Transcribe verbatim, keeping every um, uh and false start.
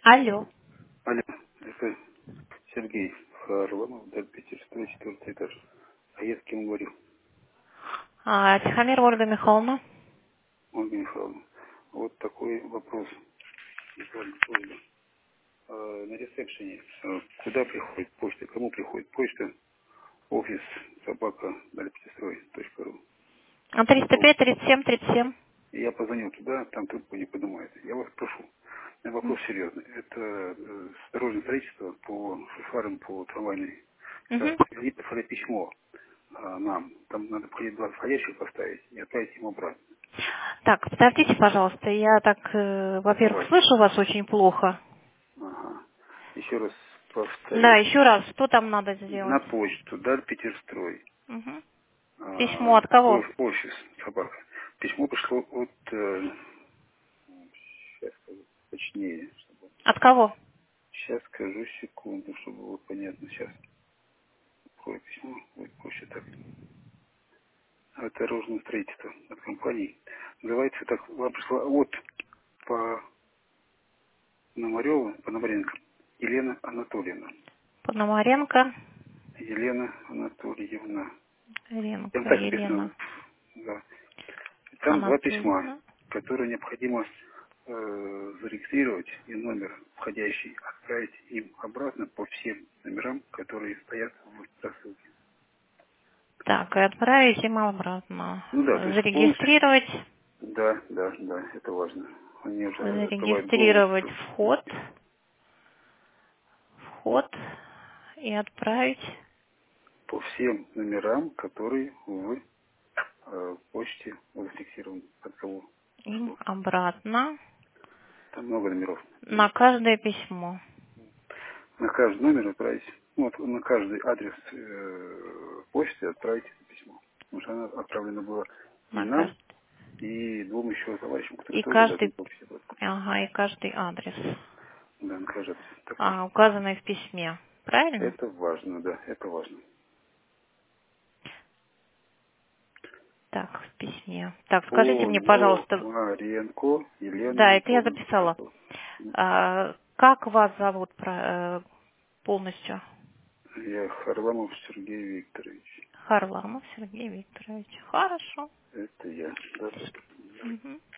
Алло. Алло, это Сергей Харламов, до Питерского, четвертый этаж. А я с кем говорю? А, Тихомирова Ольга Михайловна. Ольга Михайловна. Вот такой вопрос. Буквально просьба. А, на ресепшене а, куда приходит почта, кому приходит почта? Офис собака дальпетестрой точка ру. А, триста Вот. пять тридцать семь тридцать семь. И я позвонил туда, там трубку не поднимает. Я вас прошу. У меня вопрос серьезный. Это э, дорожное строительство по шоферам, по трамвайной Угу. трассе. Они послали письмо а, нам. Там надо входить два входящих поставить и отправить им обратно. Так, подождите, пожалуйста. Я так, э, Это во-первых, важно. слышу вас очень плохо. Ага. Еще раз Да, повторю. еще раз, что там надо На сделать? почту, Даль Петерстрой, Угу. Письмо а, от кого? о- офис собака. Письмо пришло от, э, сейчас скажу точнее, чтобы, От кого? сейчас скажу секунду, чтобы было понятно. Сейчас открою письмо, будет проще так. Это дорожное строительство от компании. Называется так, вам пришла от по Пономареву, Пономаренко, Елена Анатольевна. Пономаренко. Елена Анатольевна. Там Ренко так Елена написано, да. Там два письма, Анатольевна. которые необходимо э, зарегистрировать и номер входящий отправить им обратно по всем номерам, которые стоят в рассылке. Так, и отправить им обратно. Ну да, то есть полностью. Зарегистрировать. Да, да, да, это важно. Они уже открывают голову Зарегистрировать в вход. пути Вход. И отправить по всем номерам, которые в э, почте зафиксированы, от кого им пошло. обратно. Там много номеров. На каждое письмо. На каждый номер отправить, ну, вот на каждый адрес э, почты отправить это письмо. Потому что она отправлена была и На нам, каждый. и двум еще товарищам, которые И тоже должны каждый, подписи брать. ага, и каждый адрес, Да, на каждый адрес. Так точно. а, указанный в письме. Правильно? Это важно, да, это важно. Так, в письме. Так, скажите мне, пожалуйста, Пономаренко Елена да, это я Анатольевна. записала. Пожалуйста. А, как вас зовут про- э, полностью? Я Харламов Сергей Викторович. Харламов Сергей Викторович. Хорошо. Это я. Да, да. Мгм.